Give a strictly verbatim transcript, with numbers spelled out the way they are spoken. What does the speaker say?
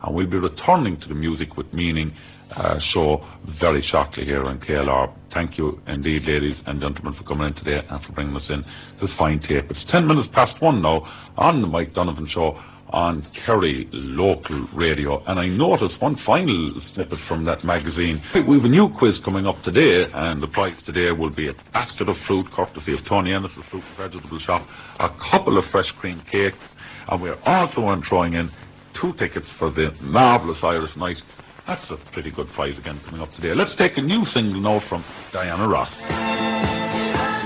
and we'll be returning to the Music with Meaning uh, show very shortly here on K L R. Thank you indeed, ladies and gentlemen, for coming in today and for bringing us in this fine tape. It's ten minutes past one now on the Mike Donovan Show on Kerry Local Radio, and I noticed one final snippet from that magazine. We have a new quiz coming up today, and the prize today will be a basket of fruit courtesy of Tony Ennis' Fruit and Vegetable Shop, a couple of fresh cream cakes, and we're also throwing in two tickets for the marvellous Irish Night. That's a pretty good prize again coming up today. Let's take a new single now from Diana Ross.